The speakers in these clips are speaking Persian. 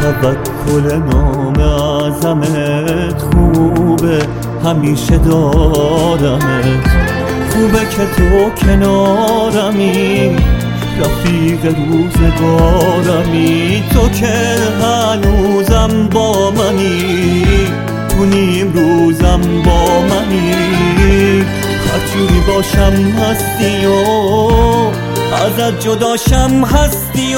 توکل نام اعظمت خوبه، همیشه دارمت. خوبه که تو کنارمی، رفیق روزگارمی. تو که هنوزم با منی، تو نیم روزم با منی. هر جوری باشم هستی و ازت جداشم هستی و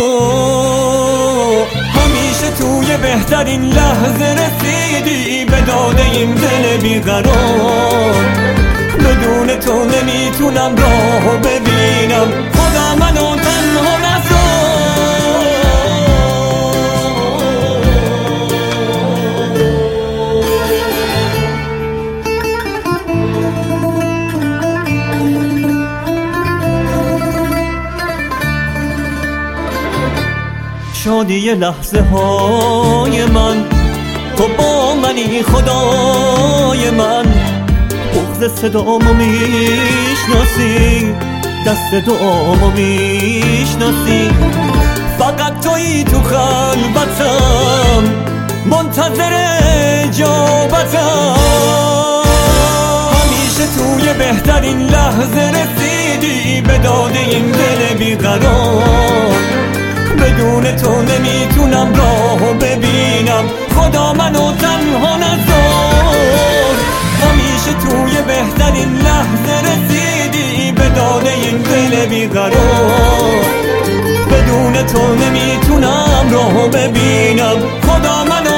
همیشه توی بهترین لحظه رسیدی به داد این دل بیقرار. بدون تو نمیتونم راهو ببینم، خدا منو تنها نذار. شادی لحظه های من، تو با منی خدای من. بغض صدامو میشناسی، دست دعامو میشناسی. فقط تویی تو خلوتم، منتظر اجابتم. همیشه توی بهترین لحظه رسیدی به داد این دل بیقرار. بدون تو نمیتونم راهو ببینم، خدا منو تنها نذار. همیشه توی بهترین لحظه رسیدی به داد این دل بیقرار. بدون تو نمیتونم راهو ببینم، خدا منو